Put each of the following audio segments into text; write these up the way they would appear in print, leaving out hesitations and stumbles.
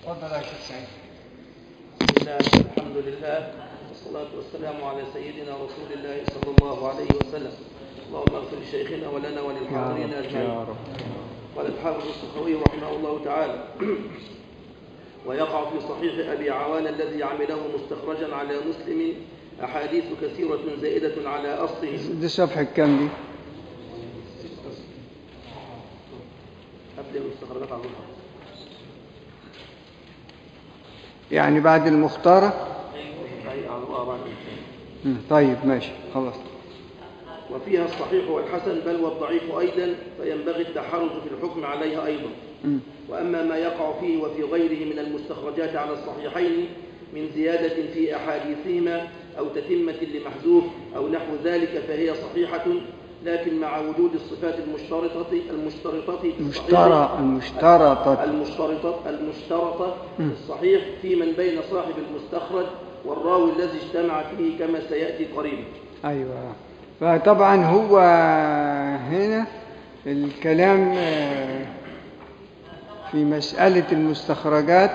تفضل يا شيخ سعيد. بسم الله الحمد لله والصلاة والسلام على سيدنا رسول الله صلى الله عليه وسلم. اللهم اغفر لشيخنا ولنا وللحاضرين أجمعين. قال الحافظ السخاوي رحمه الله تعالى: ويقع في صحيح أبي عوان الذي عمله مستخرجا على مسلم أحاديث كثيرة زائدة على أصله. دي صفحة كام دي؟ قبل المستخرجات على الظهر يعني بعد المختارة؟ طيب ماشي خلاص. وفيها الصحيح والحسن بل والضعيف أيضا، فينبغي التحرز في الحكم عليها أيضا. وأما ما يقع فيه وفي غيره من المستخرجات على الصحيحين من زيادة في أحاديثهما أو تتمة لمحذوف أو نحو ذلك فهي صحيحة، لكن مع وجود الصفات المشترطة في الصحيح في من بين صاحب المستخرج والراوي الذي اجتمع فيه كما سيأتي قريبا. أيوة، فطبعا هو هنا الكلام في مسألة المستخرجات.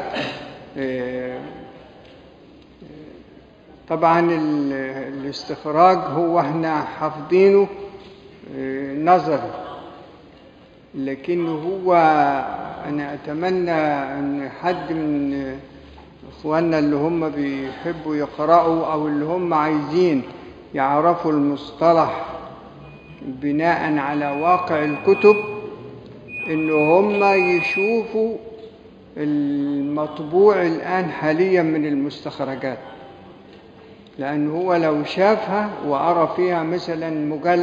طبعا الاستخراج هو احنا حافظينه نظري، لكنه هو أنا أتمنى أن حد من إخواننا اللي هم بيحبوا يقرأوا أو اللي هم عايزين يعرفوا المصطلح بناء على واقع الكتب إن هم يشوفوا المطبوع الآن حاليا من المستخرجات، لأنه هو لو شافها وأرى فيها مثلا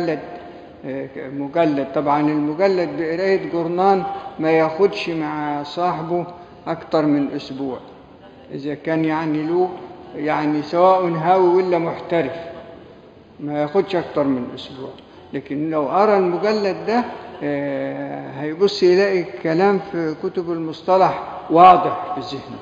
مجلد، طبعا المجلد بقراية جورنان ما ياخدش مع صاحبه أكتر من أسبوع إذا كان يعني له يعني سواء هاوي ولا محترف، ما ياخدش أكتر من أسبوع. لكن لو أرى المجلد ده هيبص يلاقي كلام في كتب المصطلح واضح في ذهنه.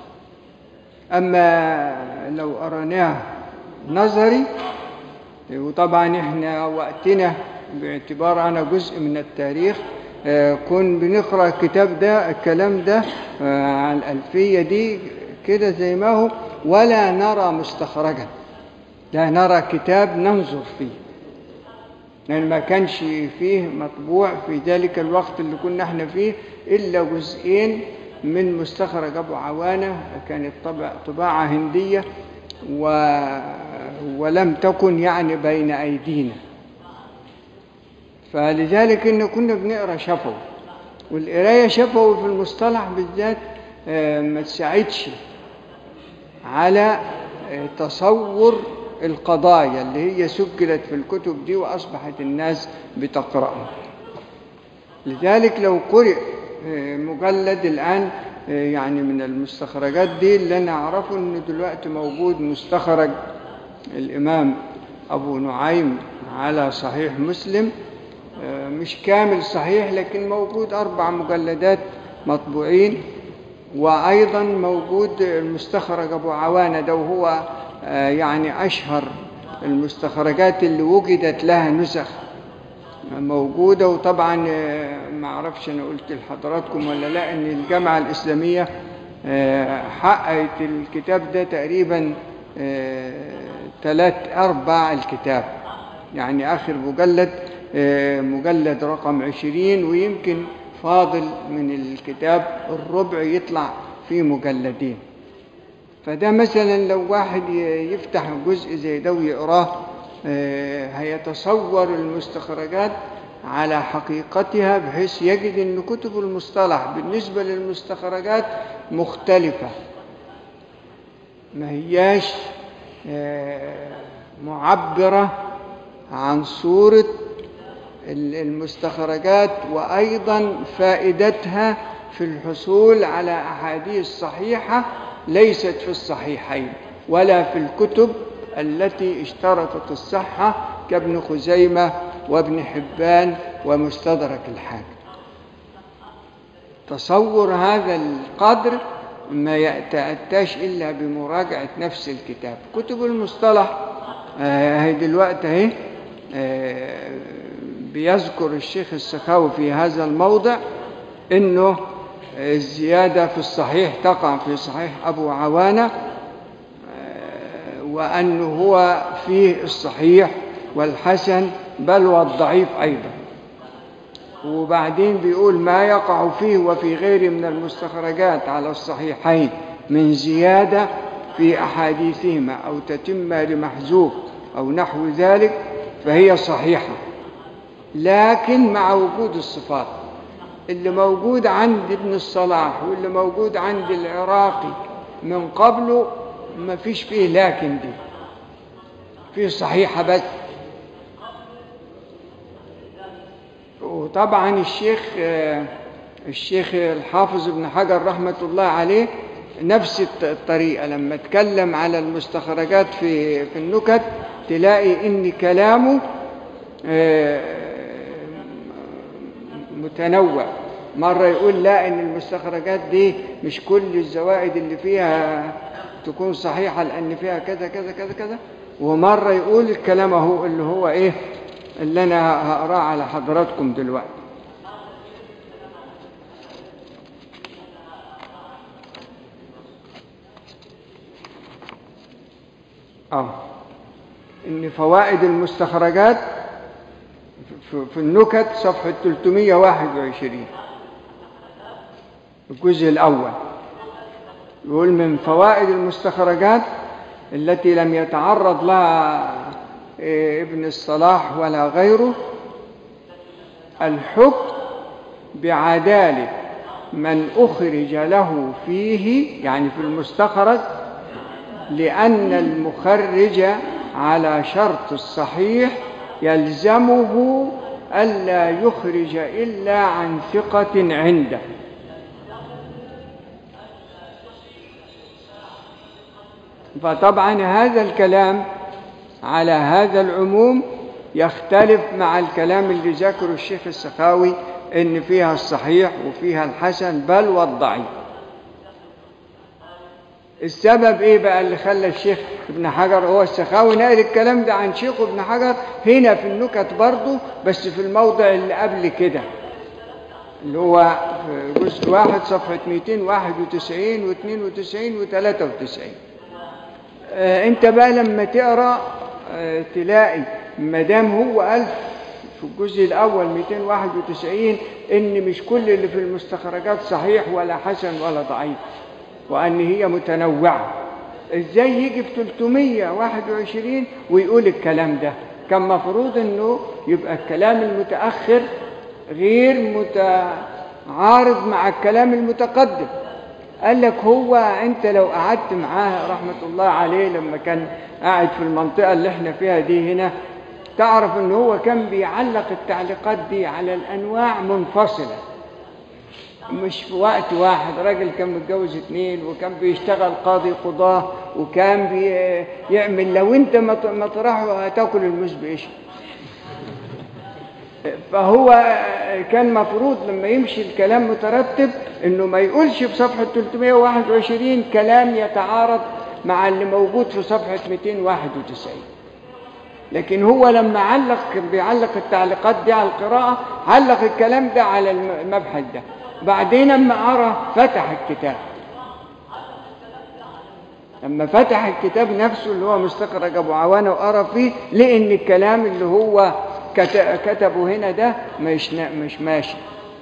أما لو أرناه نظري، وطبعا احنا وقتنا باعتبار أنا جزء من التاريخ كن بنقرأ الكلام ده عن الألفية دي كده زي ما هو، ولا نرى مستخرجا، لا نرى كتاب ننظر فيه، لأن ما كانش فيه مطبوع في ذلك الوقت اللي كنا احنا فيه إلا جزئين من مستخرج أبو عوانة، كانت طباعة هندية ولم تكن يعني بين أيدينا، فلذلك إن كنا بنقرأ شفوي، والقراية شفوي في المصطلح بالذات ما تساعدش على تصور القضايا اللي هي سجلت في الكتب دي وأصبحت الناس بتقرأها. لذلك لو قرئ مجلد الآن يعني من المستخرجات دي اللي أنا أعرفه إنه دلوقتي موجود مستخرج الإمام أبو نعيم على صحيح مسلم، مش كامل صحيح لكن موجود 4 مجلدات مطبوعين، وأيضا موجود المستخرج أبو عوانة ده، وهو يعني أشهر المستخرجات اللي وجدت لها نسخ موجودة. وطبعا ما أعرفش أنا قلت لحضراتكم ولا لا إن الجامعة الإسلامية حققت الكتاب ده تقريبا 3/4 الكتاب، يعني آخر مجلد رقم 20، ويمكن فاضل من الكتاب الربع يطلع في مجلدين. فده مثلا لو واحد يفتح جزء زي ده ويقراه هيتصور المستخرجات على حقيقتها، بحيث يجد أن كتب المصطلح بالنسبة للمستخرجات مختلفة، ما هياش معبرة عن صورة المستخرجات، وأيضا فائدتها في الحصول على أحاديث صحيحة ليست في الصحيحين ولا في الكتب التي اشترطت الصحة كابن خزيمة وابن حبان ومستدرك الحاكم. تصور هذا القدر ما يتأتاش إلا بمراجعة نفس الكتاب. كتب المصطلح هي دلوقتي بيذكر الشيخ السخاوي في هذا الموضع إنه الزيادة في الصحيح تقع في صحيح أبو عوانة، وأنه هو فيه الصحيح والحسن بل والضعيف أيضا. وبعدين بيقول ما يقع فيه وفي غيره من المستخرجات على الصحيحين من زيادة في أحاديثهما أو تتمة لمحذوف أو نحو ذلك فهي صحيحة، لكن مع وجود الصفات اللي موجود عند ابن الصلاح واللي موجود عند العراقي من قبله ما فيش فيه لكن دي فيه صحيحة بس. وطبعا الشيخ الحافظ ابن حجر رحمة الله عليه نفس الطريقة لما اتكلم على المستخرجات في النكت تلاقي ان كلامه متنوع. مرة يقول لا ان المستخرجات دي مش كل الزوائد اللي فيها تكون صحيحة لان فيها كذا كذا كذا كذا، ومرة يقول الكلام اهو اللي هو ايه اللي انا هقراه على حضراتكم دلوقتي. ان فوائد المستخرجات في النكت صفحة 321 الجزء الأول يقول من فوائد المستخرجات التي لم يتعرض لها ابن الصلاح ولا غيره الحكم بعدالة من أخرج له فيه يعني في المستخرج، لأن المخرج على شرط الصحيح يلزمه ألا يخرج إلا عن ثقة عنده. فطبعا هذا الكلام على هذا العموم يختلف مع الكلام اللي ذكره الشيخ السخاوي إن فيها الصحيح وفيها الحسن بل والضعيف. السبب ايه بقى اللي خلى الشيخ ابن حجر هو السخاوي نقل الكلام ده عن شيخه ابن حجر هنا في النكت برضه بس في الموضع اللي قبل كده اللي هو في جزء 1 صفحة 291 و92 و93. انت بقى لما تقرأ تلاقي مدام هو قال في الجزء الأول 291 إن مش كل اللي في المستخرجات صحيح ولا حسن ولا ضعيف وأن هي متنوعة، إزاي يجي في 321 ويقول الكلام ده؟ كان مفروض إنه يبقى الكلام المتأخر غير متعارض مع الكلام المتقدم. قال لك هو أنت لو قعدت معاه رحمة الله عليه لما كان قاعد في المنطقة اللي احنا فيها دي هنا تعرف إنه هو كان بيعلق التعليقات دي على الأنواع منفصلة، مش في وقت واحد. راجل كان متجوز 2 وكان بيشتغل قاضي قضاة وكان بيعمل لو انت مطرحه هتاكل الموز بإيش. فهو كان مفروض لما يمشي الكلام مترتب انه ما يقولش في صفحة 321 كلام يتعارض مع اللي موجود في صفحة 291. لكن هو لما بيعلق التعليقات دي على القراءة علق الكلام ده على المبحث ده. بعدين لما قرأ فتح الكتاب، لما فتح الكتاب نفسه اللي هو مستخرج أبو عوانة وقرأ فيه لأن الكلام اللي هو كتبه هنا ده مش ماشي.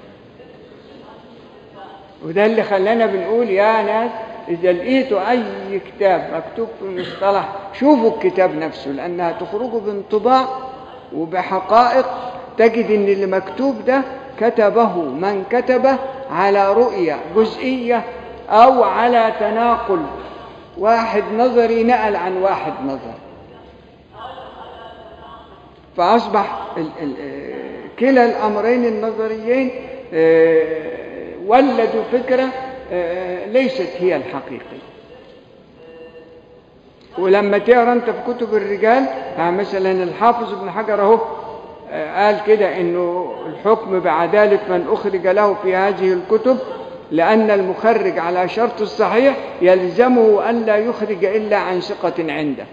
وده اللي خلانا بنقول يا ناس إذا لقيتوا أي كتاب مكتوب في المصطلح شوفوا الكتاب نفسه، لأنها تخرجوا بانطباع وبحقائق تجد إن اللي مكتوب ده كتبه من كتبه على رؤية جزئية أو على تناقل واحد نظري نقل عن واحد نظري. فأصبح كلا الأمرين النظريين ولدوا فكرة ليست هي الحقيقية. ولما تقرأ أنت في كتب الرجال مثلا الحافظ ابن حجر اهو قال كده إنه الحكم بعدالة من أخرج له في هذه الكتب لأن المخرج على شرط الصحيح يلزمه أن لا يخرج إلا عن ثقة عنده.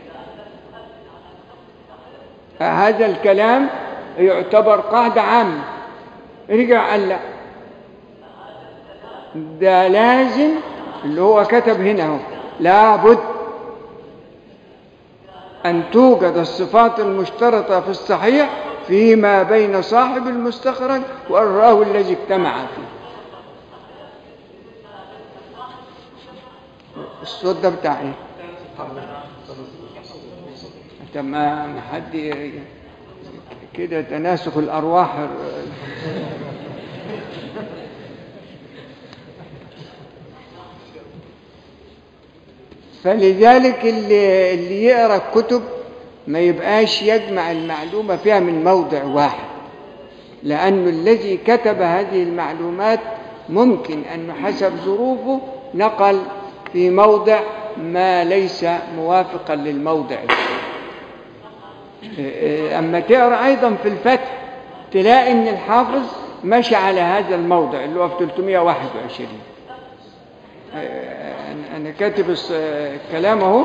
هذا الكلام يعتبر قاعدة عامة. رجع قال لا، ده لازم اللي هو كتب هنا هو لابد أن توجد الصفات المشترطة في الصحيح فيما بين صاحب المستخرج والراوي الذي اجتمع فيه. الصوت ده بتاع ايه؟ طب ما حد كده تناسخ الأرواح. فلذلك اللي يقرأ الكتب ما يبقاش يجمع المعلومة فيها من موضع واحد، لأن الذي كتب هذه المعلومات ممكن أنه حسب ظروفه نقل في موضع ما ليس موافقا للموضع. أما تقرأ أيضا في الفتح تلاقي أن الحافظ مشى على هذا الموضع اللي هو في 321. أنا كاتب الكلام اهو،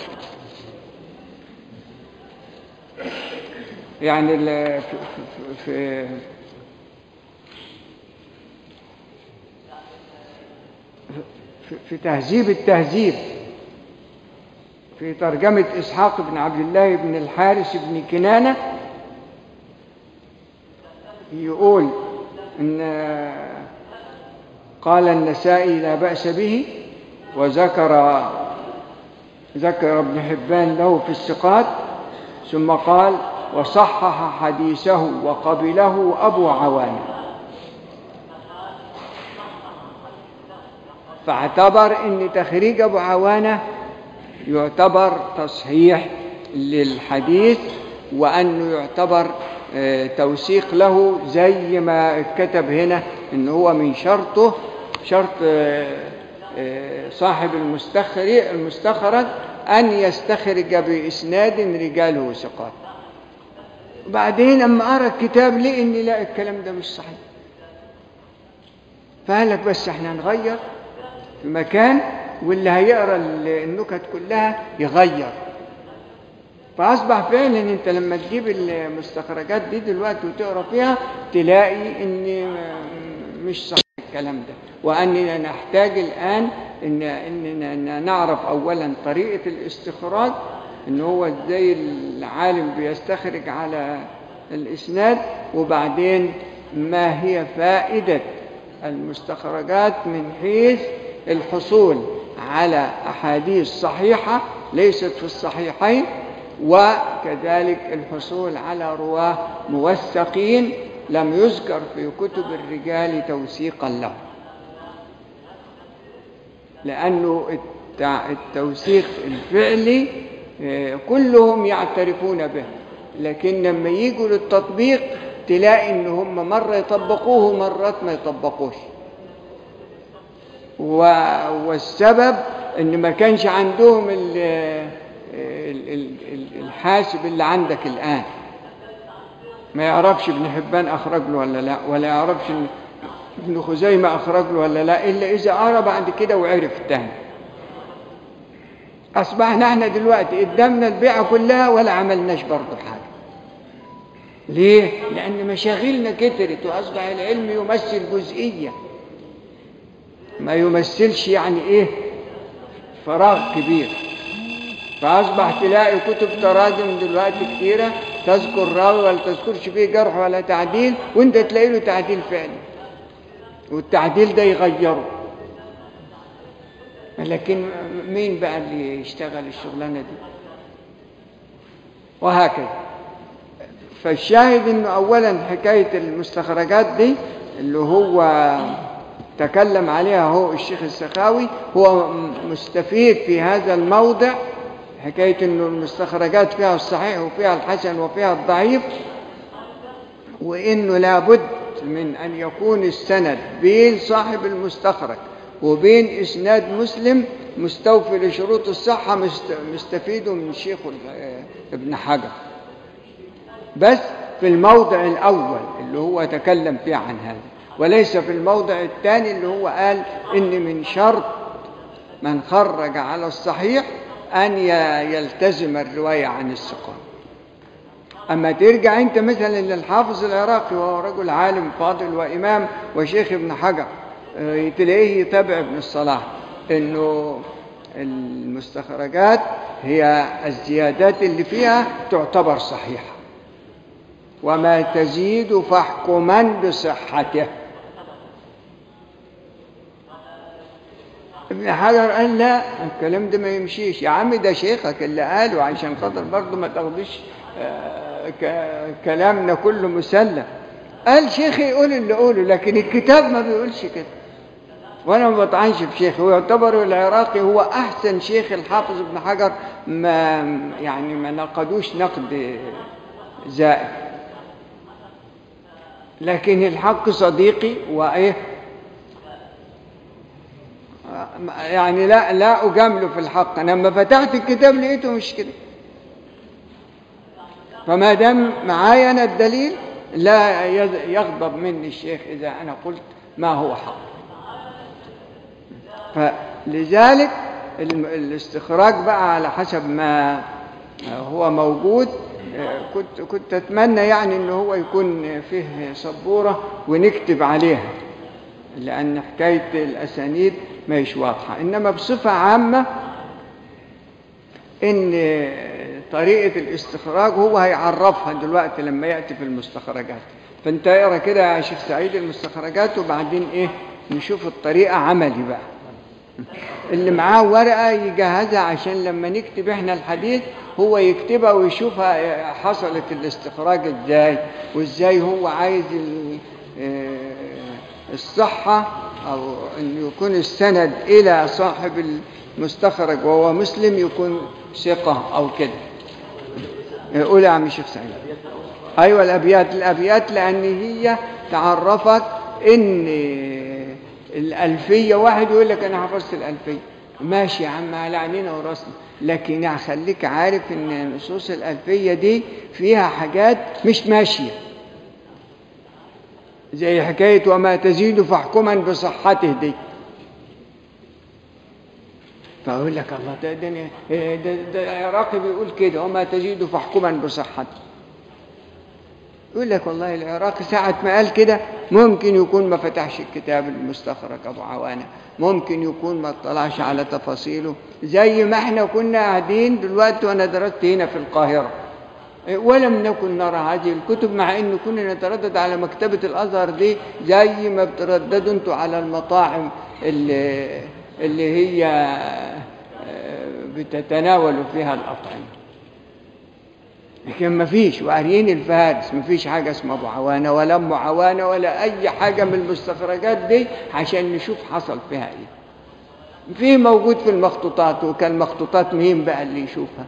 يعني في تهذيب التهذيب في ترجمة إسحاق بن عبد الله بن الحارث بن كنانة يقول إن قال النسائي لا بأس به، وذكر ابن حبان له في الثقات، ثم قال وصحح حديثه وقبله أبو عوانة، فاعتبر أن تخريج أبو عوانة يعتبر تصحيح للحديث، وأنه يعتبر توثيق له، زي ما كتب هنا أنه هو من شرطه شرط صاحب المستخرج أن يستخرج بإسناد رجاله ثقات. وبعدين أما أرى الكتاب لقى إن لا، الكلام ده مش صحيح، فقال لك بس احنا نغير في مكان، واللي هيقرأ النكت كلها يغير. فأصبح فعلا انت لما تجيب المستخرجات دي دلوقتي وتقرأ فيها تلاقي ان مش صحيح الكلام ده، وأننا نحتاج الآن إننا نعرف أولا طريقة الاستخراج، إن هو ازاي العالم بيستخرج على الإسناد، وبعدين ما هي فائدة المستخرجات من حيث الحصول على أحاديث صحيحة ليست في الصحيحين، وكذلك الحصول على رواه موثقين لم يذكر في كتب الرجال توثيقا له، لأنه التوثيق الفعلي كلهم يعترفون به، لكن لما يجوا للتطبيق تلاقي إن هم مرة يطبقوه ومرات ما يطبقوش، والسبب إن ما كانش عندهم الحاسب اللي عندك الآن، ما يعرفش ابن حبان أخرج له ولا لا، ولا يعرفش ابن خزيمة أخرج له ولا لا، إلا إذا قرأ بعد كده وعرف التاني. أصبحنا احنا دلوقتي قدامنا البيعة كلها ولا عملناش برضه حاجة. ليه؟ لأن مشاغلنا كترت، وأصبح العلم يمثل جزئية، ما يمثلش يعني إيه فراغ كبير. فأصبح تلاقي كتب تراجم دلوقتي كثيرة تذكر راوي ولا تذكرش فيه جرح ولا تعديل، وانت تلاقي له تعديل فعلي، والتعديل ده يغيره. لكن مين بقى اللي يشتغل الشغلانة دي؟ وهكذا. فالشاهد انه اولا حكاية المستخرجات دي اللي هو تكلم عليها هو الشيخ السخاوي، هو مستفيد في هذا الموضع حكاية انه المستخرجات فيها الصحيح وفيها الحسن وفيها الضعيف، وانه لابد من ان يكون السند بين صاحب المستخرج وبين اسناد مسلم مستوفي لشروط الصحة، مستفيد من شيخ ابن حجر، بس في الموضع الاول اللي هو تكلم فيه عن هذا، وليس في الموضع الثاني اللي هو قال ان من شرط من خرج على الصحيح أن يلتزم الرواية عن الثقات. أما ترجع أنت مثلا للحافظ العراقي، وهو رجل عالم فاضل وإمام وشيخ ابن حجر، تلاقيه يتابع ابن الصلاح إنه المستخرجات هي الزيادات اللي فيها تعتبر صحيحة، وما تزيد فاحكما بصحته. ابن حجر قال لا، الكلام ده ما يمشيش يا عم، ده شيخك اللي قاله، عشان خاطر برضه ما تاخدوش كلامنا كله مسلم. قال شيخي يقول اللي قوله، لكن الكتاب ما بيقولش كده، وانا ما بطعنش في شيخي، ويعتبر العراقي هو احسن شيخ الحافظ ابن حجر، ما نقدوش نقد زائد. لكن الحق صديقي وايه، يعني لا اجامله في الحق. انا لما فتحت الكتاب لقيته مش كده، فما دام معايا انا الدليل لا يغضب مني الشيخ اذا انا قلت ما هو حق. فلذلك الاستخراج بقى على حسب ما هو موجود. كنت اتمنى يعني ان هو يكون فيه سبورة ونكتب عليها، لان حكاية الاسانيد ما هيش واضحة. انما بصفة عامة ان طريقة الاستخراج هو هيعرفها دلوقتي لما يأتي في المستخرجات. فانت اقرا كده يا شيخ سعيد المستخرجات، وبعدين ايه نشوف الطريقة عملي بقى. اللي معاه ورقة يجهزها عشان لما نكتب احنا الحديث هو يكتبها ويشوفها حصلت الاستخراج ازاي، وازاي هو عايز الصحة او ان يكون السند الى صاحب المستخرج وهو مسلم يكون ثقة او كده. قول يا عم الشيخ سعيد. ايوه الابيات لان هي تعرفك ان الألفية. واحد يقول لك أنا حفظت الألفية، ماشي يا عم على عينينا وراسنا، لكن هخليك عارف إن نصوص الألفية دي فيها حاجات مش ماشية، زي حكاية وما تزيد فاحكما بصحته دي. فأقول لك الله ده العراقي بيقول كده وما تزيد فاحكما بصحته. يقول لك والله العراقي ساعة ما قال كده ممكن يكون ما فتحش الكتاب المستخرج أبو عوانة، ممكن يكون ما اطلعش على تفاصيله، زي ما احنا كنا قاعدين دلوقتي وانا درست هنا في القاهرة ولم نكن نرى هذه الكتب، مع ان كنا نتردد على مكتبة الازهر دي زي ما بترددوا انتوا على المطاعم اللي هي بتتناولوا فيها الأطعمة. لكن ما فيش، وقاريين الفهارس ما فيش حاجة اسمها أبو عوانة ولا أم عوانة ولا أي حاجة من المستخرجات دي عشان نشوف حصل فيها إيه. في موجود في المخطوطات، وكان مخطوطات مين بقى اللي يشوفها؟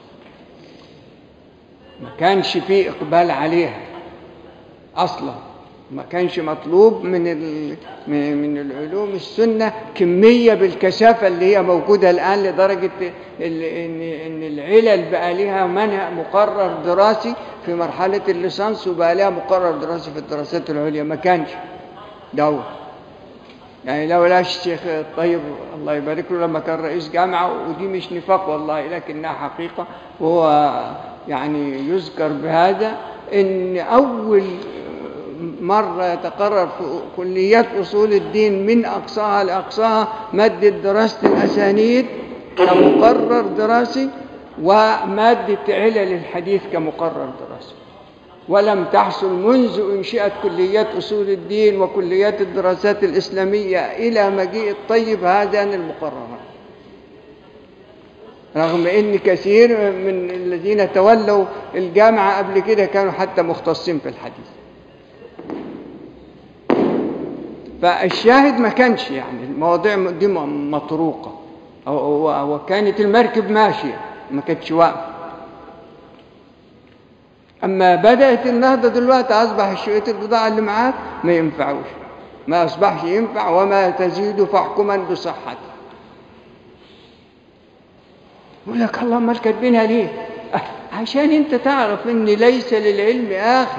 ما كانش فيه إقبال عليها أصلا، ما كانش مطلوب من العلوم السنة كمية بالكثافة اللي هي موجودة الآن، لدرجة إن العلل بقى لها منهج مقرر دراسي في مرحلة الليسانس، وبقى لها مقرر دراسي في الدراسات العليا. ما كانش دور يعني. لولا الشيخ الطيب الله يبارك له لما كان رئيس جامعة، ودي مش نفاق والله لكنها حقيقة، وهو يعني يذكر بهذا، إن أول مرة يتقرر في كليات أصول الدين من أقصاها لأقصاها مادة دراسة الأسانيد كمقرر دراسي، ومادة علل الحديث كمقرر دراسي، ولم تحصل منذ انشئت كليات أصول الدين وكليات الدراسات الإسلامية إلى مجيء الطيب هذان المقررات، رغم ان كثير من الذين تولوا الجامعة قبل كده كانوا حتى مختصين في الحديث. فالشاهد ما كانش يعني المواضيع دي مطروقة، وكانت المركب ماشية ما كانتش واقفة. أما بدأت النهضة دلوقتي أصبح شوية البضاعة اللي معاك ما ينفعوش، ما أصبحش ينفع. وما تزيد فاحكما بصحته. يقول لك الله ما كاتبينها ليه؟ عشان انت تعرف ان ليس للعلم آخر.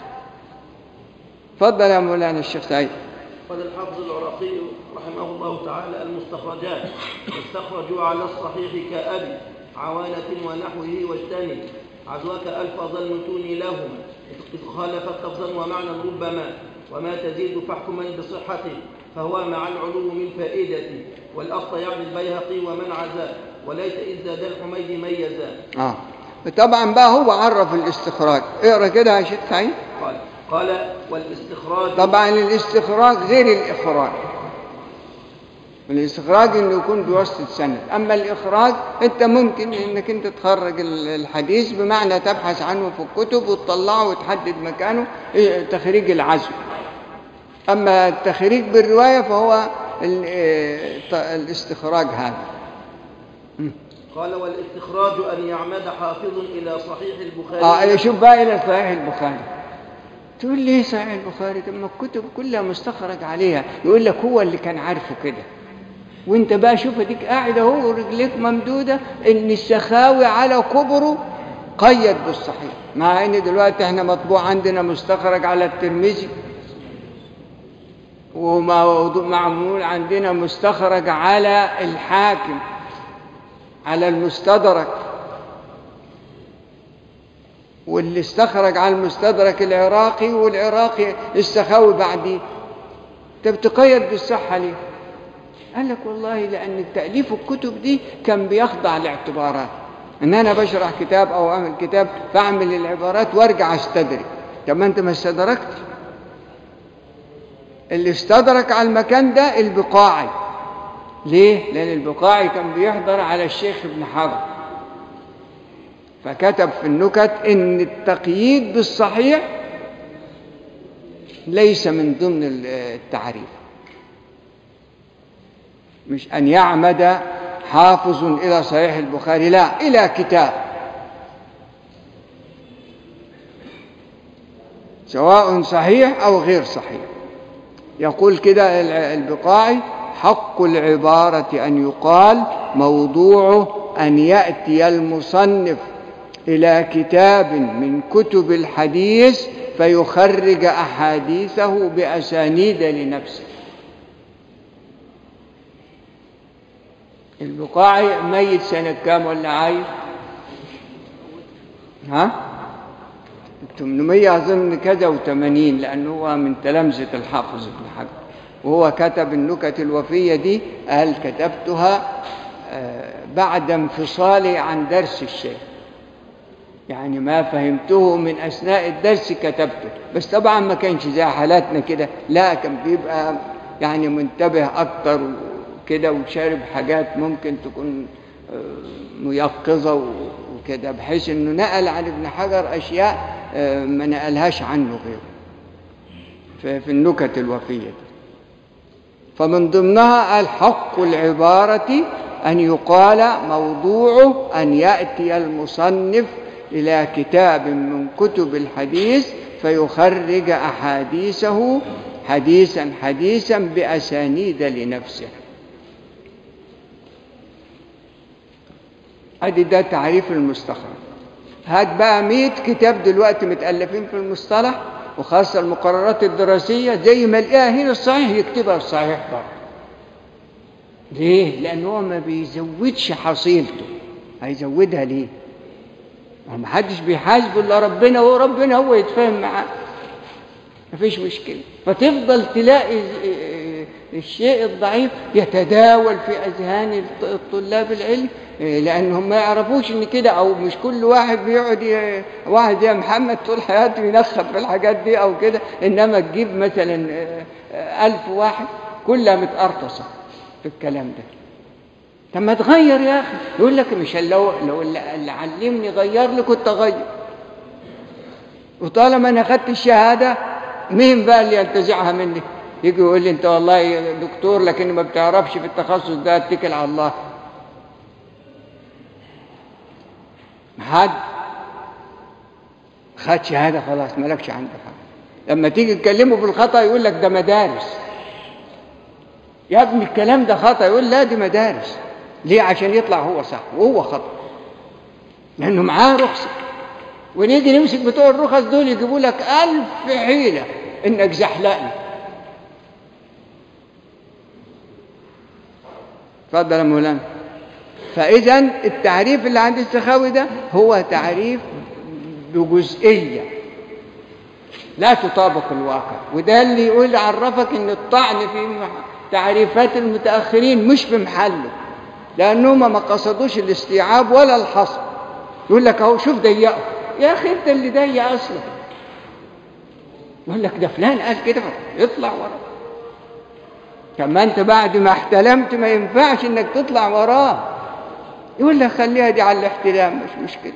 تفضل يا مولانا الشيخ سعيد. قال الحافظ العراقي رحمه الله تعالى: المستخرجات استخرجوا على الصحيح كأبي عوانة ونحوه واجتنب عدوك ألفظ المتون لهم إذ خالفت لفظا ومعنى ربما وما تزيد فاحكما بصحته فهو مع العلو من فائدته، والأخطى يعني البيهقي ومن عزاه، وليس إذ زاد الحميدي ميزا. طبعا بقى هو عرف الاستخراج. اقرأ كده يا شيخ سعيد. قال والاستخراج. طبعا الاستخراج غير الإخراج. الاستخراج انه يكون بواسطة سند، اما الاخراج انت ممكن انك انت تخرج الحديث بمعنى تبحث عنه في الكتب وتطلعه وتحدد مكانه، تخريج العزو. اما التخريج بالرواية فهو الاستخراج هذا. قال والاستخراج ان يعمد حافظ الى صحيح البخاري. شوف بقى الى صحيح البخاري. تقول لي صحيح البخاري؟ طب ما الكتب كلها مستخرج عليها. يقول لك هو اللي كان عارفه كده، وانت بقى شوف اديك قاعد اهو ورجليك ممدوده ان السخاوي على كبره قيد بالصحيح، مع ان دلوقتي احنا مطبوع عندنا مستخرج على الترمذي، ومعمول عندنا مستخرج على الحاكم، على المستدرك، واللي استخرج على المستدرك العراقي، والعراقي السخاوي بعديه. طب تقيد بالصحه ليه؟ قال لك والله لأن التأليف الكتب دي كان بيخضع لاعتبارات، إن أنا بشرح كتاب أو أعمل كتاب فأعمل العبارات وارجع استدرك. طب ما أنت ما استدركت. اللي استدرك على المكان ده البقاعي. ليه؟ لأن البقاعي كان بيحضر على الشيخ ابن حجر، فكتب في النكت إن التقييد بالصحيح ليس من ضمن التعريف. مش أن يعمد حافظ إلى صحيح البخاري، لا، إلى كتاب سواء صحيح أو غير صحيح. يقول كده البقاعي: حق العبارة أن يقال موضوعه أن يأتي المصنف إلى كتاب من كتب الحديث فيخرج أحاديثه بأسانيد لنفسه. البقاعي ميت سنة كام ولا عايش؟ 800 أظن كذا و80، لأنه هو من تلامذة الحافظ ابن حجر، وهو كتب النكت الوفية دي. قال كتبتها بعد انفصالي عن درس الشيخ، يعني ما فهمته من أثناء الدرس كتبته. بس طبعا ما كانش زي حالاتنا كده، لا، كان بيبقى يعني منتبه أكتر كده، وشارب حاجات ممكن تكون ميقظة وكده، بحيث انه نقل عن ابن حجر اشياء ما نقلهاش عنه غيره في النكت الوفية دي. فمن ضمنها قال: حق العبارة أن يقال موضوعه أن يأتي المصنف إلى كتاب من كتب الحديث فيخرج أحاديثه حديثا حديثا بأسانيد لنفسه. ادي ده تعريف المستخرج. هات بقى 100 كتاب دلوقتي متألفين في المصطلح، وخاصة المقررات الدراسية، زي ما لقاها هنا الصحيح يكتبها الصحيح برضه. ليه؟ لأنه هو ما بيزودش حصيلته. هيزودها ليه؟ ما حدش بيحاسبه إلا ربنا، وربنا هو يتفاهم معاه، مفيش مشكلة. فتفضل تلاقي الشيء الضعيف يتداول في أذهان الطلاب العلم، لأنهم ما يعرفوش إن كده، أو مش كل واحد بيقعد واحد يا محمد طول حياته ينخب في الحاجات دي أو كده، إنما تجيب مثلا 1000 واحد كلها متقرطصة في الكلام ده. طب ما تغير يا أخي. يقول لك مش لو اللي علمني غير لي كنت أغير، وطالما أنا أخدت الشهادة مين بقى اللي ينتزعها مني؟ يجي يقول لي أنت والله دكتور لكن ما بتعرفش في التخصص ده، اتكل على الله. حد خد شهادة خلاص مالكش عنده حاجة. لما تيجي تكلمه في الخطأ يقول لك ده مدارس. يا ابني الكلام ده خطأ، يقول لا دي مدارس. ليه؟ عشان يطلع هو صح وهو خطأ، لأنه معاه رخصة. ونيجي نمسك بتوع الرخص دول يجيبوا لك 1000 حيلة إنك زحلقني. اتفضل يا مولانا. فإذا التعريف اللي عند السخاوي ده هو تعريف بجزئية، لا تطابق الواقع. وده اللي يقول عرفك ان الطعن في تعريفات المتأخرين مش في محله، لأنهم ما قصدوش الاستيعاب ولا الحصر. يقول لك اهو شوف ضيقه، يا أخي أنت اللي ضيق أصلا. يقول لك ده فلان قال كده، يطلع وراه. كما أنت بعد ما احتلمت ما ينفعش إنك تطلع وراه. يقول لك خليها دي على الاحتلام، مش مشكلة.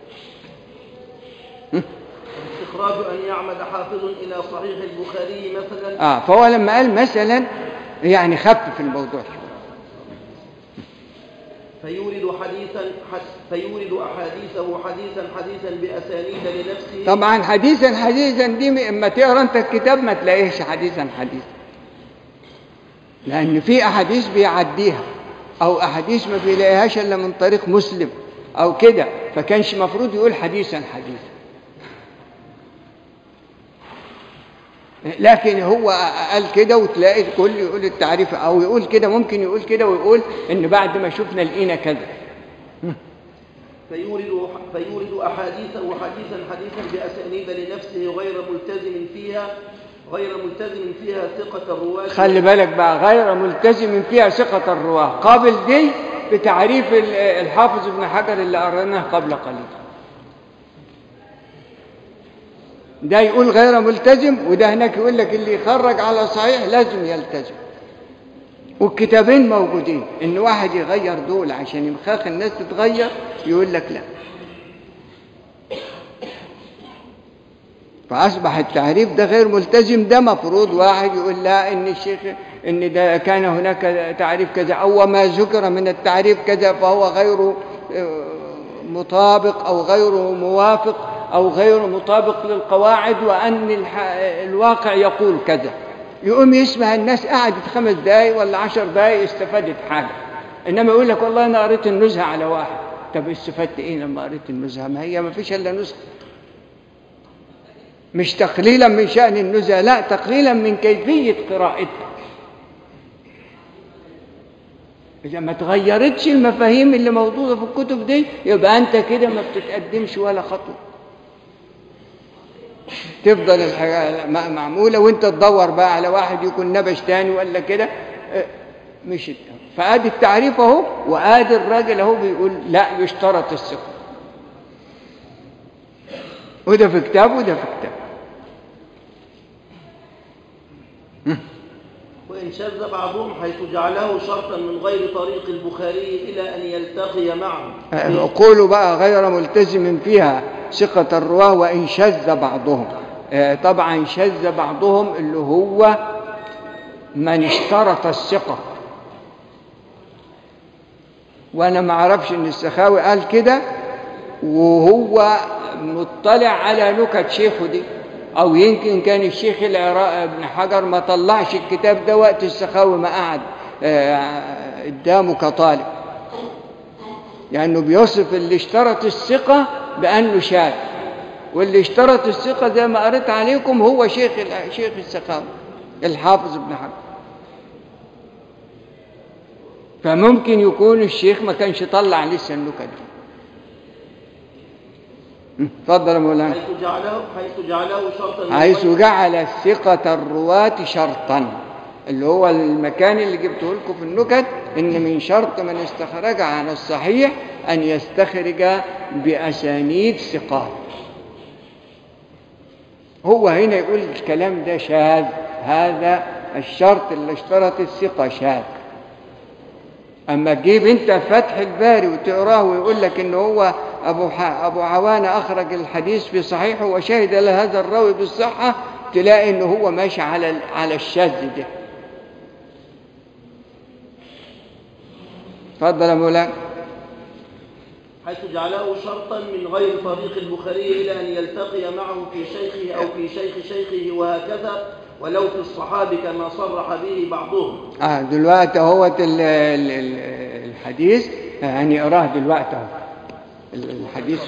استخراج أن يعمد حافظ إلى صحيح البخاري مثلا. فهو لما قال مثلا يعني خفف الموضوع شوية. فيورد أحاديثه حديثا بأسانيد لنفسه. طبعا حديثا دي اما تقرا انت الكتاب ما تلاقيش حديثا، لأن في أحاديث بيعديها، أو أحاديث ما بيلاقيهاش إلا من طريق مسلم أو كده، فكانش مفروض يقول حديثا. لكن هو قال كده، وتلاقي الكل يقول التعريف، أو يقول كده، ممكن يقول كده ويقول إن بعد ما شفنا لقينا كذا. فيورد أحاديثه حديثا بأسانيد لنفسه غير ملتزم فيها ثقة الرواة. خلي بالك بقى، غير ملتزم فيها ثقة الرواة، قابل دي بتعريف الحافظ ابن حجر اللي قرأناه قبل قليل. ده يقول غير ملتزم، وده هناك يقول لك اللي يخرج على صحيح لازم يلتزم. والكتابين موجودين، ان واحد يغير دول عشان يمخاخ الناس تتغير، يقول لك لا. فأصبح التعريف ده غير ملتزم، ده مفروض واحد يقول لا إن الشيخ إن ده كان هناك تعريف كذا، أو ما ذكر من التعريف كذا فهو غير مطابق أو غير موافق أو غير مطابق للقواعد، وأن الواقع يقول كذا. يقوم يسمع الناس قعدت 5 دقايق ولا 10 دقايق استفادت حاجة، إنما يقول لك والله أنا قريت النزهة على واحد. طب استفدت إيه لما قريت النزهة؟ ما هي ما فيش إلا نزهة. مش تقليلا من شأن النزهة، لا، تقليلا من كيفية قراءتها. إذا ما تغيرتش المفاهيم اللي موجودة في الكتب دي، يبقى أنت كده ما بتتقدمش ولا خطوة. تفضل الحاجة معمولة وانت تدور بقى على واحد يكون نبش تاني ولا كده. مش فآدي التعريف اهو، وآدي الراجل اهو بيقول لا يشترط الثقة. وده في كتاب وده في كتاب. وإن شذ بعضهم حيث جعله شرطا من غير طريق البخاري إلى أن يلتقي معه. قولوا بقى غير ملتزم فيها ثقة الرواه وإن شذ بعضهم. طبعا شذ بعضهم اللي هو من اشترط الثقة. وأنا ما أعرفش إن السخاوي قال كده وهو مطلع على نكت شيخه دي، أو يمكن كان الشيخ ابن حجر ما طلعش الكتاب ده وقت السخاوي ما قعد قدامه كطالب، لأنه بيوصف اللي اشترط الثقة بأنه شاذ، واللي اشترط الثقة زي ما قريت عليكم هو شيخ السخاوي الحافظ ابن حجر. فممكن يكون الشيخ ما كانش طلع لسه النكت دي. تفضل يا مولانا. حيث جعله شرطا، حيث جعل ثقة الرواة شرطا، اللي هو المكان اللي جبته لكم في النكت، إن من شرط من استخرج عن الصحيح أن يستخرج بأسانيد ثقات. هو هنا يقول الكلام ده شاذ، هذا الشرط اللي اشترط الثقة شاذ. أما تجيب أنت فتح الباري وتقراه ويقول لك إن هو أبو عوانة أخرج الحديث في صحيحه وشهد لهذا الراوي بالصحة، تلاقي إنه هو ماشي على الشاذ ده. تفضل يا مولانا. حيث جعله شرطا من غير طريق البخاري إلى أن يلتقي معه في شيخه أو في شيخ شيخه وهكذا، ولو في الصحابة كما صرح به بعضهم. دلوقتي هو الحديث يعني اقراه دلوقتي اهو الحديث.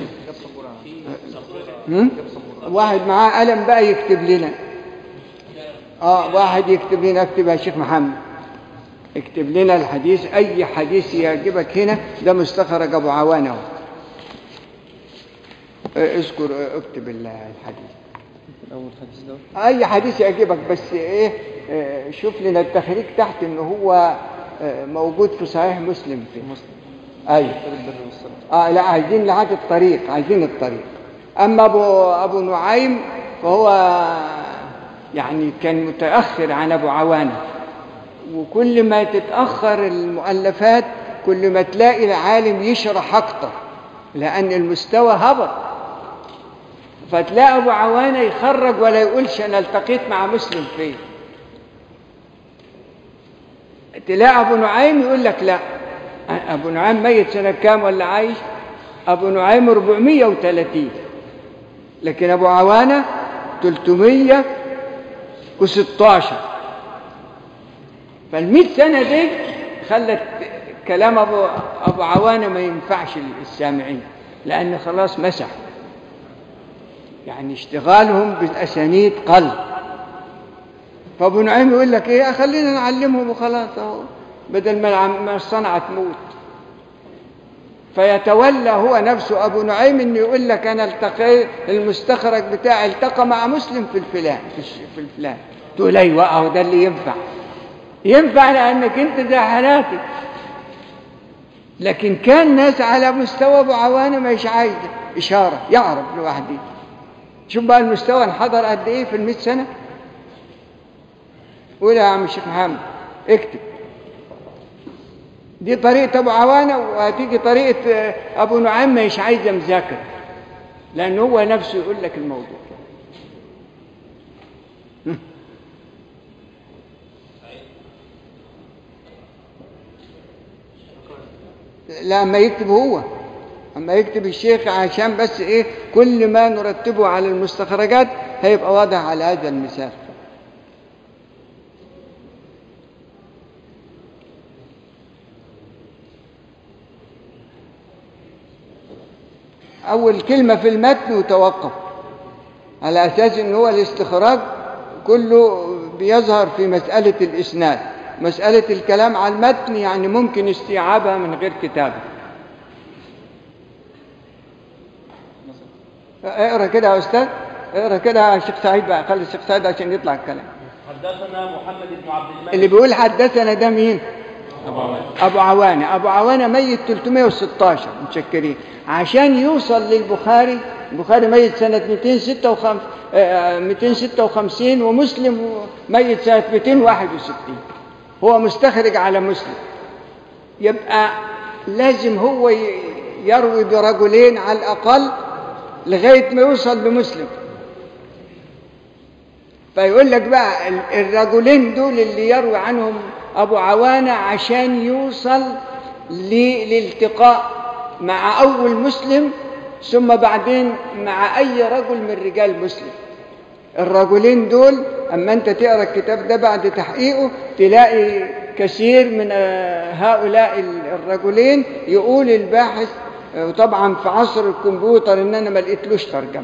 واحد معاه قلم بقى يكتب لنا. واحد يكتب لنا، اكتب يا شيخ محمد، اكتب لنا الحديث، اي حديث يعجبك هنا. ده مستخرج ابو عوانة اهو. اذكر اكتب الحديث. أول حديث ده اي حديث يعجبك، بس ايه شوف لنا التخريج تحت ان هو موجود في صحيح مسلم فيه. مسلم. ايوه. البر والصلاة. لا عايزين لحد الطريق، عايزين الطريق. اما ابو نعيم فهو يعني كان متاخر عن ابو عوانه، وكل ما تتاخر المؤلفات كل ما تلاقي العالم يشرح اكتر لان المستوى هبط. فتلاقي ابو عوانه يخرج ولا يقولش انا التقيت مع مسلم فين. تلاقي ابو نعيم يقول لك لا، ابو نعيم ميت سنه كام ولا عايش؟ ابو نعيم 430، لكن ابو عوانه 316. فال100 سنه دي خلت كلام ابو عوانه ما ينفعش للسامعين، لان خلاص مسح، يعني اشتغالهم بالاسانيد قل. فابو نعيم يقول لك ايه، خلينا نعلمهم وخلاص اهو، بدل ما الصنعه تموت. فيتولى هو نفسه ابو نعيم انه يقول لك انا التقي المستخرج بتاعي التقى مع مسلم في الفلان في الفلان. تقول ايوه اهو ده اللي ينفع لانك انت زي حالاتي. لكن كان ناس على مستوى ابو عوانه مش عايزه اشاره، يعرف لوحده. شوف بقى المستوى انحدر قد ايه في ال100 سنه. قول يا عم الشيخ محمد اكتب. دي طريقة أبو عوانة، وهتيجي طريقة أبو نعيم مش عايزة مذاكرة، لأن هو نفسه يقول لك الموضوع. لا، أما يكتب هو، أما يكتب الشيخ عشان بس إيه كل ما نرتبه على المستخرجات هيبقى واضح على هذا المثال. أول كلمة في المتن وتوقف، على أساس أن هو الاستخراج كله بيظهر في مسألة الإسناد. مسألة الكلام على المتن يعني ممكن استيعابها من غير كتابة. اقرأ كده يا أستاذ، اقرأ كده يا شيخ سعيد بقى، خلي الشيخ سعيد عشان يطلع الكلام. حدثنا محمد بن عبد الملك. اللي بيقول حدثنا ده مين؟ أبو عوانة. أبو عوانة ميت 316. متشكرين. عشان يوصل للبخاري، البخاري ميت سنة 256 ومسلم ميت سنة 261. هو مستخرج على مسلم، يبقى لازم هو يروي برجلين على الأقل لغاية ما يوصل لمسلم. فيقول لك بقى الرجلين دول اللي يروي عنهم أبو عوانة عشان يوصل للالتقاء مع أول مسلم ثم بعدين مع أي رجل من رجال مسلم. الرجلين دول أما أنت تقرأ الكتاب ده بعد تحقيقه تلاقي كثير من هؤلاء الرجلين يقول الباحث، وطبعا في عصر الكمبيوتر إن أنا ما لقيتلوش ترجمة،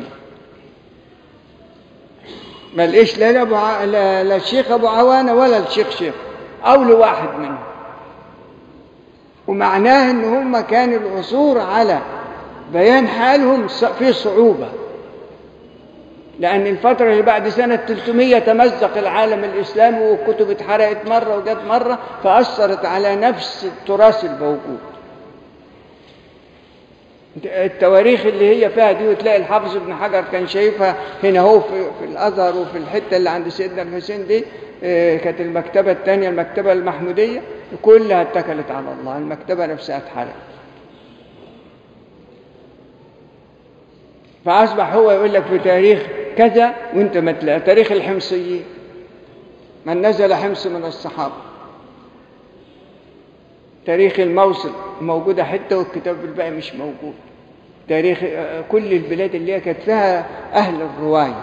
ما لقيش لا الشيخ أبو عوانة ولا الشيخ أو لواحد منهم. ومعناه إن هم كان العثور على بيان حالهم في صعوبة، لأن الفترة اللي بعد سنة 300 تمزق العالم الإسلامي والكتب اتحرقت مرة وجت مرة، فأثرت على نفس التراث الموجود. التواريخ اللي هي فيها دي وتلاقي الحافظ ابن حجر كان شايفها هنا هو في الأزهر وفي الحتة اللي عند سيدنا الحسين دي، كانت المكتبة الثانية المكتبة المحمودية كلها اتكلت على الله، المكتبة نفسها اتحرقت. فأصبح هو يقول لك في تاريخ كذا وانت ما تلاقي تاريخ الحمصيين، من نزل حمص من الصحابة. تاريخ الموصل موجودة حتة والكتاب الباقي مش موجود. تاريخ كل البلاد اللي هي كانت فيها أهل الرواية.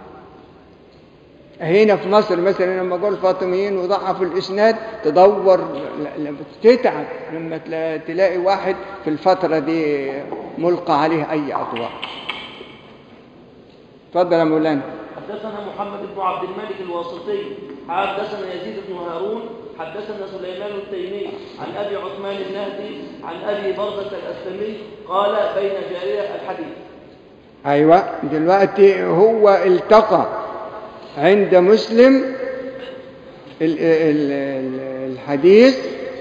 هنا في مصر مثلا لما قال الفاطميين وضعفوا الإسناد تدور تتعب لما تلاقي واحد في الفترة دي ملقى عليه أي أضواء. تفضل يا مولانا. حدثنا محمد بن عبد الملك الواسطي حدثنا يزيد بن هارون حدثنا سليمان التيمي عن أبي عثمان النهدي عن أبي برزة الأسلمي قال بين جارية الحديث. أيوة، دلوقتي هو التقى عند مسلم الحديث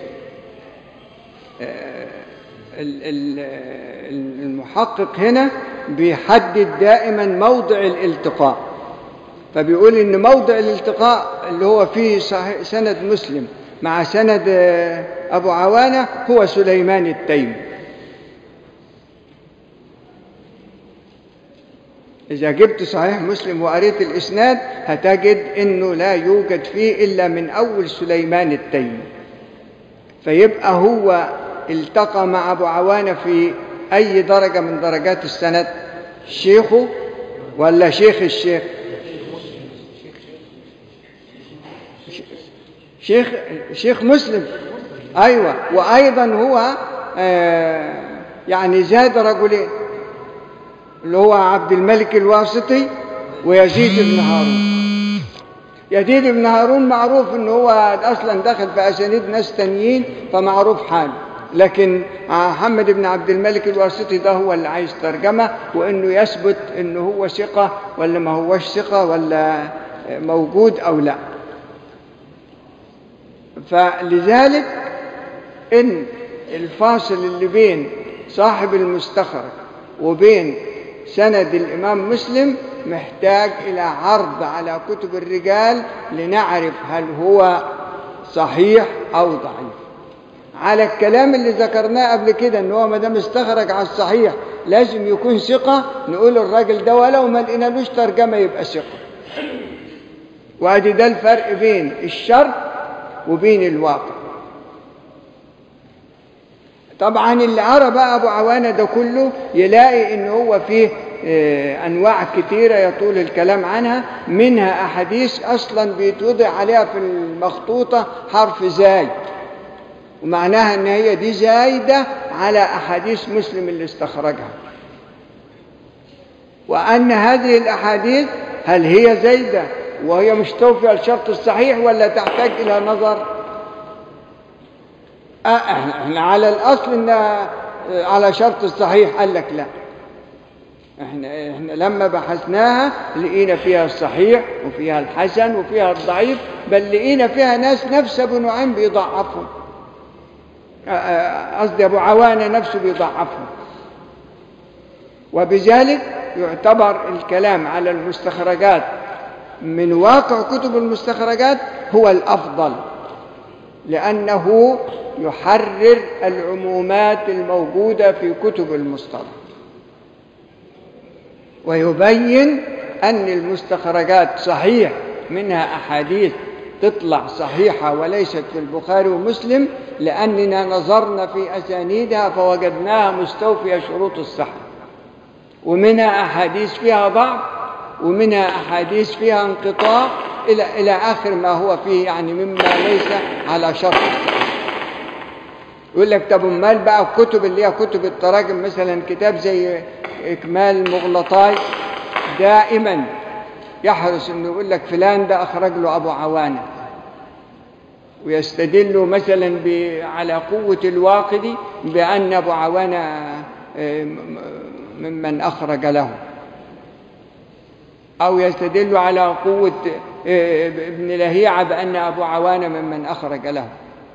المحقق هنا بيحدد دائما موضع الالتقاء، فبيقول إن موضع الالتقاء اللي هو فيه سند مسلم مع سند أبو عوانة هو سليمان التيمي. إذا جبت صحيح مسلم وقريت الإسناد هتجد إنه لا يوجد فيه إلا من أول سليمان التيمي، فيبقى هو التقى مع أبو عوانة في أي درجة من درجات السند؟ شيخه ولا شيخ الشيخ؟ شيخ مسلم. أيوة، وأيضا هو يعني زاد رجلين اللي هو عبد الملك الواسطي ويزيد بن هارون. يزيد بن هارون معروف إنه هو أصلا دخل في أسانيد ناس تانيين فمعروف حاله، لكن محمد بن عبد الملك الواسطي ده هو اللي عايز ترجمة، وإنه يثبت إنه هو ثقة ولا ما هوش ثقة ولا موجود أو لا. فلذلك إن الفاصل اللي بين صاحب المستخرج وبين سند الإمام مسلم محتاج إلى عرض على كتب الرجال لنعرف هل هو صحيح أو ضعيف. على الكلام اللي ذكرناه قبل كده إن هو ما دام استخرج على الصحيح لازم يكون ثقة، نقول الراجل ده ولو ما لقينالوش ترجمة يبقى ثقة. وادي ده الفرق بين الشرط وبين الواقع. طبعا اللي قرأ بقى أبو عوانة ده كله يلاقي إن هو فيه أنواع كتيرة يطول الكلام عنها، منها أحاديث أصلا بيتوضع عليها في المخطوطة حرف زاي، ومعناها إن هي دي زايدة على أحاديث مسلم اللي استخرجها، وأن هذه الأحاديث هل هي زايدة وهي مش توفي الشرط الصحيح ولا تحتاج إلى نظر؟ احنا على الأصل إن على شرط الصحيح. قال لك لا، احنا لما بحثناها لقينا فيها الصحيح وفيها الحسن وفيها الضعيف، بل لقينا فيها ناس نفس ابو نعيم بيضعفهم، قصدي ابو عوانة نفسه بيضعفهم. وبذلك يعتبر الكلام على المستخرجات من واقع كتب المستخرجات هو الأفضل، لأنه يحرر العمومات الموجودة في كتب المصطلح، ويبين أن المستخرجات صحيح منها أحاديث تطلع صحيحة وليست في البخاري ومسلم، لأننا نظرنا في أسانيدها فوجدناها مستوفية شروط الصحة، ومنها أحاديث فيها ضعف ومنها أحاديث فيها انقطاع إلى آخر ما هو فيه، يعني مما ليس على شرط. يقول لك طب امال بقى الكتب اللي هي كتب التراجم، مثلا كتاب زي إكمال المغلطاي دائما يحرص انه يقول لك فلان ده أخرج له أبو عوانة، ويستدل مثلا على قوة الواقدي بأن أبو عوانة ممن أخرج له، أو يستدل على قوة ابن لهيعة بأن أبو عوانة ممن أخرج له.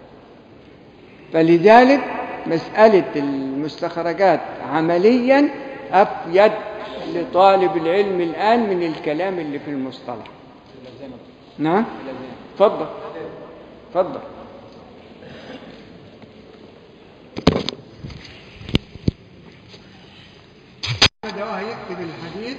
فلذلك مسألة المستخرجات عمليا أفيد لطالب العلم الآن من الكلام اللي في المصطلح. نعم، تفضل تفضل. ده هيكتب الحديث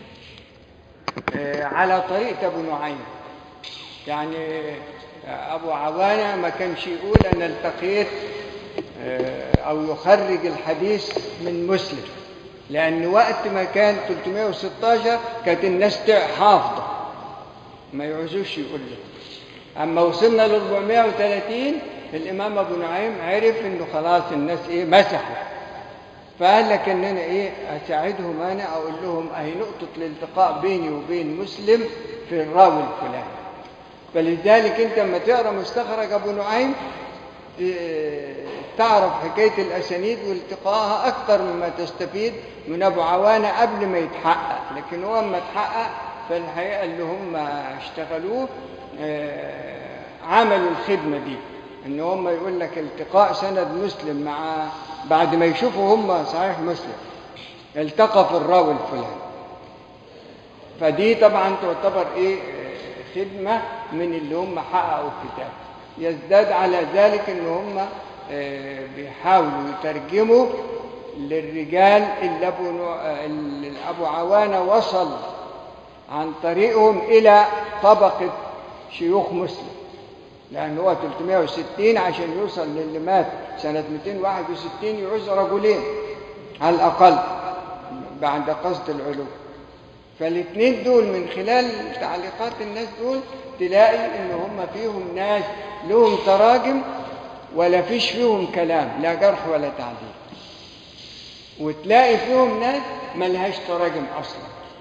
على طريقة أبو نعيم، يعني أبو عوانة ما كانش يقول أنا التقيت أو يخرج الحديث من مسلم، لأن وقت ما كان 316 كانت الناس حافظة ما يعوزوش يقول له. أما وصلنا ل 430 الإمام أبو نعيم عرف إنه خلاص الناس مسحوا، فقال لك إن أنا أساعدهم أنا أقول لهم أهي نقطة الالتقاء بيني وبين مسلم في الراوي الفلاني. فلذلك أنت لما تقرأ مستخرج أبو نعيم تعرف حكاية الأسانيد والتقائها أكثر مما تستفيد من أبو عوانة قبل ما يتحقق. لكن هو لما اتحقق فالحقيقة اللي هم اشتغلوه عملوا الخدمة دي، إن هم يقول لك التقاء سند مسلم مع بعد ما يشوفوا هم صحيح مسلم التقى في الراوي الفلاني. فدي طبعا تعتبر خدمة من اللي هم حققوا الكتاب. يزداد على ذلك ان هم بيحاولوا يترجموا للرجال اللي ابو عوانة وصل عن طريقهم الى طبقة شيوخ مسلم، لان هو 360 عشان يوصل للي مات سنة 261 يعوز رجلين على الاقل بعد قصد العلو. فالاثنين دول من خلال تعليقات الناس دول تلاقي ان هم فيهم ناس لهم تراجم ولا فيش فيهم كلام، لا جرح ولا تعديل، وتلاقي فيهم ناس ملهاش تراجم اصلا.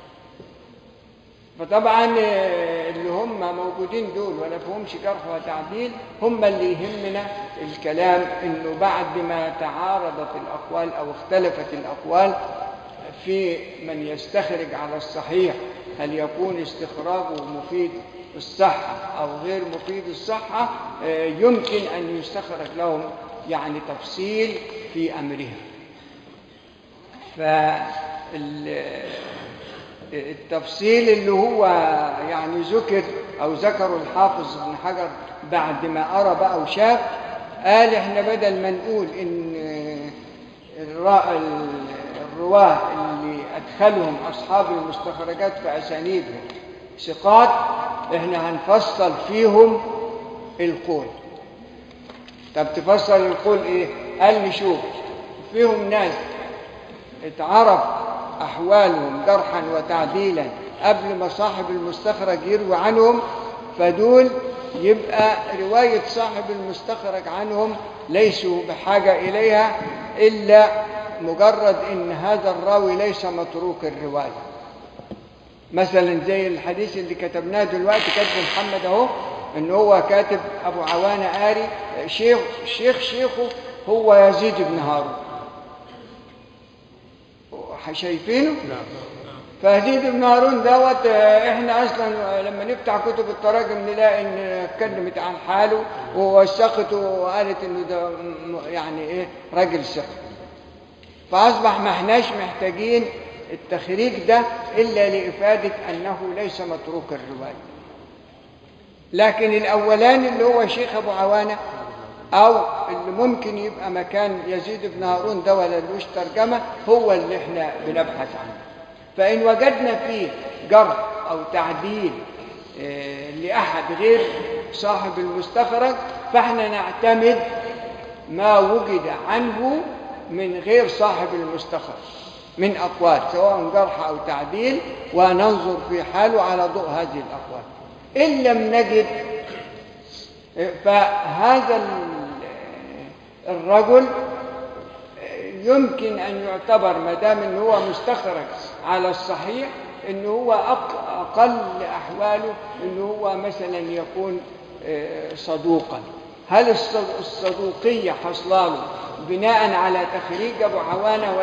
فطبعا اللي هم موجودين دول ولا فيهمش جرح ولا تعديل هم اللي يهمنا الكلام، انه بعد ما تعارضت الاقوال او اختلفت الاقوال في من يستخرج على الصحيح، هل يكون استخراجه مفيد الصحة أو غير مفيد الصحة، يمكن أن يستخرج لهم يعني تفصيل في أمرهم. فالتفصيل اللي هو يعني ذكره الحافظ ابن حجر بعد ما أرى بقى وشاف، قال إحنا بدل ما نقول إن الرواه اللي أدخلهم أصحاب المستخرجات في أسانيدهم ثقات، إحنا هنفصل فيهم القول. طب تفصل القول إيه؟ قال نشوف فيهم ناس اتعرف أحوالهم جرحا وتعديلا قبل ما صاحب المستخرج يروي عنهم، فدول يبقى رواية صاحب المستخرج عنهم ليسوا بحاجة إليها إلا مجرد إن هذا الراوي ليس متروك الرواية. مثلا زي الحديث اللي كتبناه دلوقتي، كاتب محمد اهو ان هو كاتب ابو عوانة آري شيخه هو يزيد بن هارون، شايفينه؟ فيزيد بن هارون دوت احنا اصلا لما نفتح كتب التراجم نلاقي ان اتكلمت عن حاله ووثقته وقالت انه ده يعني راجل ثقة. فاصبح ما احناش محتاجين التخريج ده إلا لإفادة أنه ليس متروك الرواية. لكن الأولاني اللي هو شيخ أبو عوانة أو اللي ممكن يبقى مكان يزيد بن هارون ده ولا لوش ترجمة هو اللي احنا بنبحث عنه. فإن وجدنا فيه جرح أو تعديل لأحد غير صاحب المستخرج فاحنا نعتمد ما وجد عنه من غير صاحب المستخرج من أقوال سواء جرح أو تعديل، وننظر في حاله على ضوء هذه الأقوال. إن لم نجد فهذا الرجل يمكن أن يعتبر ما دام أنه هو مستخرج على الصحيح أنه هو أقل أحواله أنه هو مثلا يكون صدوقا. هل الصدوقية حصلاله بناء على تخريج أبو عوانة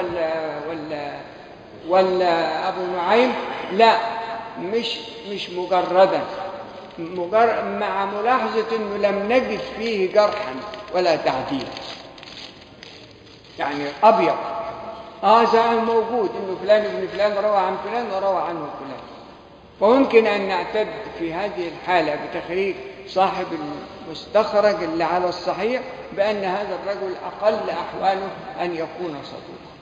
ولا أبو نعيم؟ لا، مش مجردا مع ملاحظة أنه لم نجد فيه جرحا ولا تعديل. يعني أبيض زي موجود أنه فلان ابن فلان روى عن فلان وروى عنه فلان. فممكن أن نعتد في هذه الحالة بتخريج صاحب المستخرج اللي على الصحيح بأن هذا الرجل أقل أحواله أن يكون صدوقا.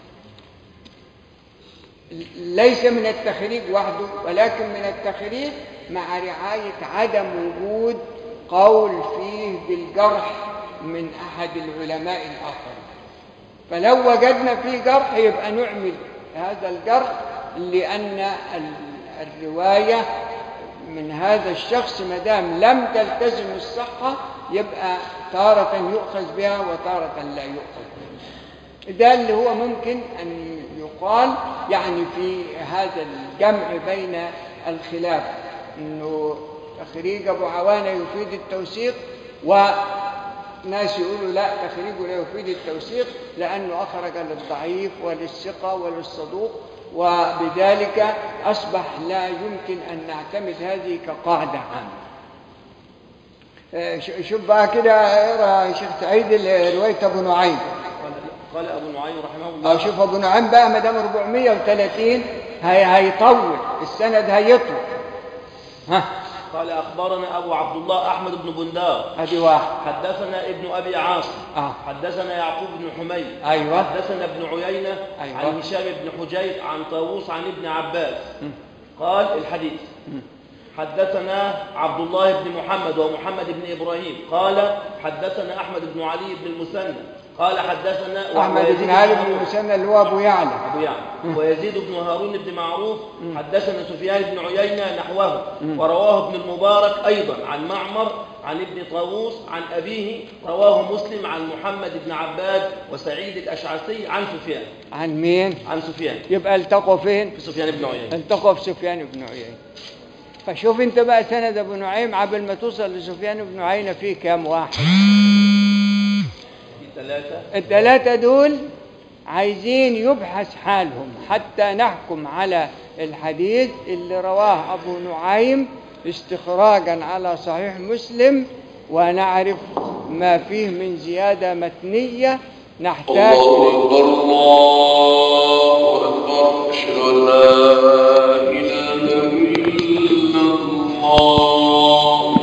ليس من التخريج وحده، ولكن من التخريج مع رعاية عدم وجود قول فيه بالجرح من أحد العلماء الآخرين. فلو وجدنا فيه جرح يبقى نعمل هذا الجرح، لأن الرواية من هذا الشخص مدام لم تلتزم الصحة يبقى تارة يؤخذ بها وتارة لا يؤخذ بها. ده اللي هو ممكن أن يقال يعني في هذا الجمع بين الخلاف، أنه تخريج أبو عوانة يفيد التوثيق ناس يقولوا لا تخريجه لا يفيد التوثيق لأنه أخرج للضعيف وللثقة وللصدوق، وبذلك أصبح لا يمكن أن نعتمد هذه كقاعدة عامة. شوف بقى كده، اقرا يا شيخ سعيد رواية أبو نعيم. قال أبو نعيم رحمه الله. شوف أبو نعيم بقى ما دام 430 هيطول السند، هيطول. ها قال أخبرنا أبو عبد الله أحمد بن بندار. أدي واحد. حدثنا ابن أبي عاصم. حدثنا يعقوب بن حميد. أيوة. حدثنا ابن عيينة. أيوة. عن هشام بن حجير عن طاووس عن ابن عباس. قال الحديث. حدثنا عبد الله بن محمد ومحمد بن إبراهيم قال حدثنا أحمد بن علي بن المثنى قال حدثنا أحمد بن علي بن المثنى اللي هو أبو يعلى. ويزيد بن هارون بن معروف. حدثنا سفيان بن عيينة نحوه. ورواه ابن المبارك أيضا عن معمر عن ابن طاووس عن أبيه. رواه مسلم عن محمد بن عباد وسعيد الأشعثي عن سفيان. عن مين؟ عن سفيان. يبقى التقوا فين؟ في سفيان بن عيينة. التقوا في سفيان بن عيينة. فشوف انت بقى سند ابو نعيم قبل ما توصل لسفيان بن عيينة فيه كام واحد؟ الثلاثة دول عايزين يبحث حالهم حتى نحكم على الحديث اللي رواه أبو نعيم استخراجا على صحيح مسلم، ونعرف ما فيه من زيادة متنية نحتاج الله أكبر الله أكبر.